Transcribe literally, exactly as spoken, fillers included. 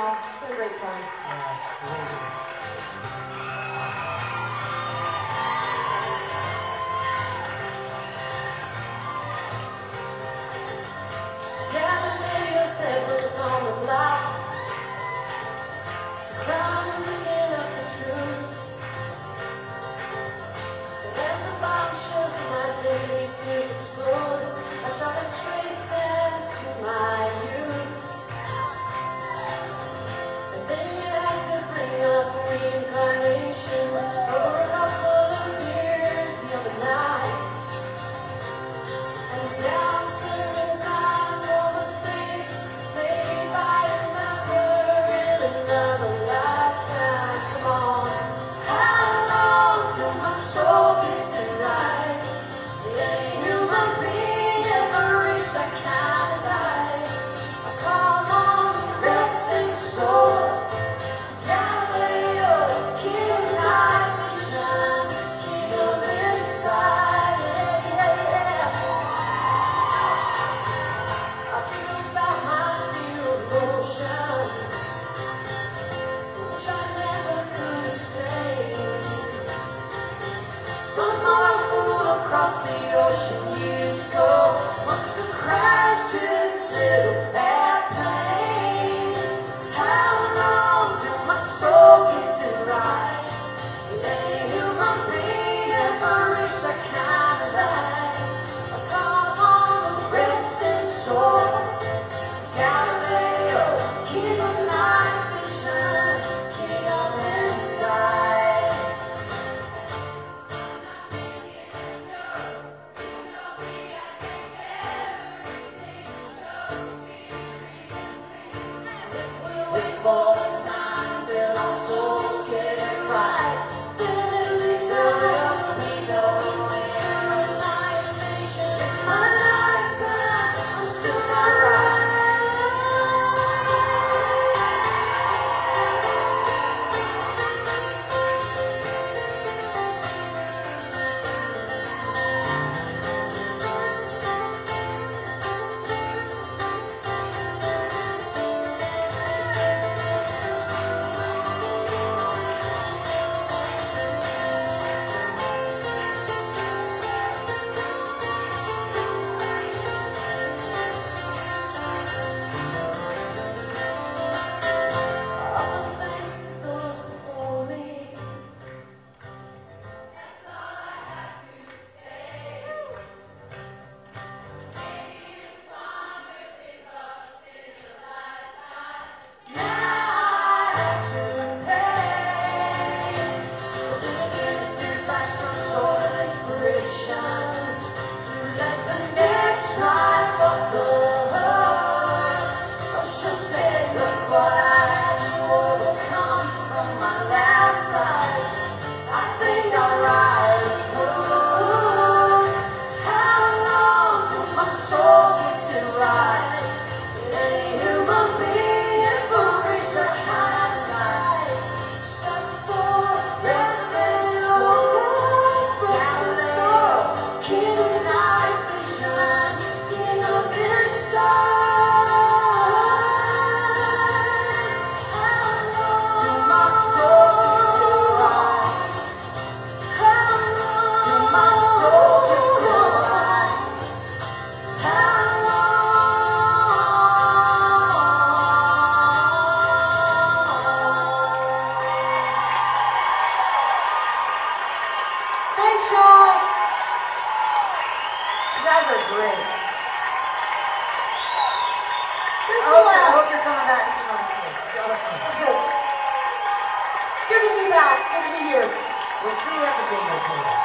y'all. It's been a great time. Yeah, it's great. Galileo circles on the block, crown looking up the truth. And as the bomb shells in my daily fears explode, I try to trace them to my youth. And then you had to bring up reincarnation over a couple of years the other night. And now I'm serving time for mistakes made by another in another lifetime. Come on, how long till my soul gets it right? Any human being ever reached that kind of light? I call on the resting soul, Galileo, king of light vision, king of insight. Yeah, yeah, yeah. I think about my fear of motion, which I never could explain. Some old fool across the ocean years ago must have crashed his little airplane. How long till my soul gets it right? Did any human being ever reach that kind of light? I call on the resting soul, Galileo, king of night vision, king of insight. If we wait for the time till our souls get it right, then at least there will be no annihilation. In my lifetime, I'm still alright. All the thanks to those before me. That's all I have to say. Maybe it's fun if it comes in a lifetime. Now I have to pay. But then again, it feels like some sort of inspiration to let the next life upload. Oh, she'll say, look what I had to overcome from my last life. I think I'll ride a boat. How long till my soul gets it right? Did any human being ever reach that kind of sky? Search for resting soul, resting soul, king of night vision, king of insight. How long till my soul gets it right? How long till my soul gets it right? How long? Thanks, y'all. You guys are great. Thanks I so hope, I much. hope you're coming back to some other shit. It's all right. Good. It's good to be back. Good to be here. We'll see you at the bingo table.